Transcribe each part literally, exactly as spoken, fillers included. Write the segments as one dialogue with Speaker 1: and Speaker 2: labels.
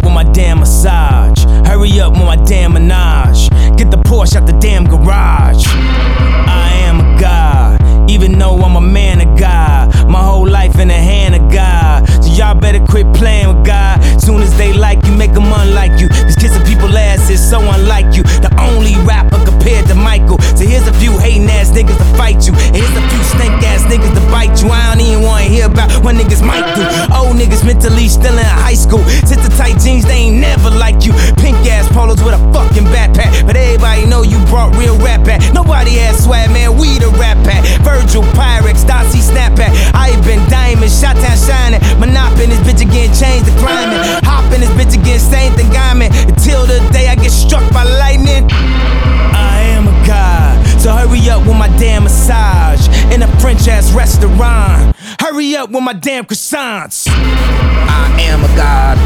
Speaker 1: with my damn massage. Hurry up with my damn menage. Get the Porsche out the damn garage. I am a god, even though I'm a man of God. My whole life in the hand of God. So y'all better quit playing with God. Soon as they like you, make them unlike you. Cause kissing people's ass is so unlike you. The only rapper compared to Michael. So here's a few hating ass niggas to fight you. And here's a few stink ass niggas to bite you. I don't even wanna hear about what niggas might do. Old niggas mentally still in high school. Sit the tight jeans, they ain't never like you. Pink ass polos with a fucking backpack. But everybody know you brought real rap back. Nobody has swag, man, we the rap pack. Virgil, Pyrex, Darcy, Snapback. I ain't been diamond, shot town shining. Monop in this bitch again, change the climate. Hop in this bitch again, same thing I'm in. Until the day I get struck by lightning. I am a god, so hurry up with my damn massage. In a French ass restaurant. Hurry up with my damn croissants. I am a god.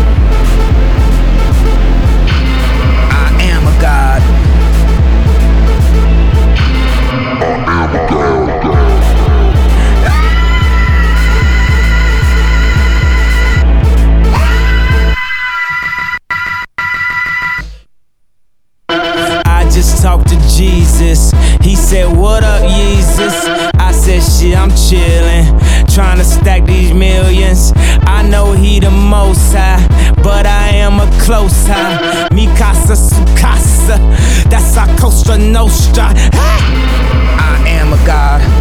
Speaker 1: I am a god. I am a god. Just talked to Jesus. He said, what up, Jesus? I said, shit, I'm chillin', trying to stack these millions. I know he the most high, but I am a close high. Mi casa, su casa, that's our Costa Nostra. I am a god.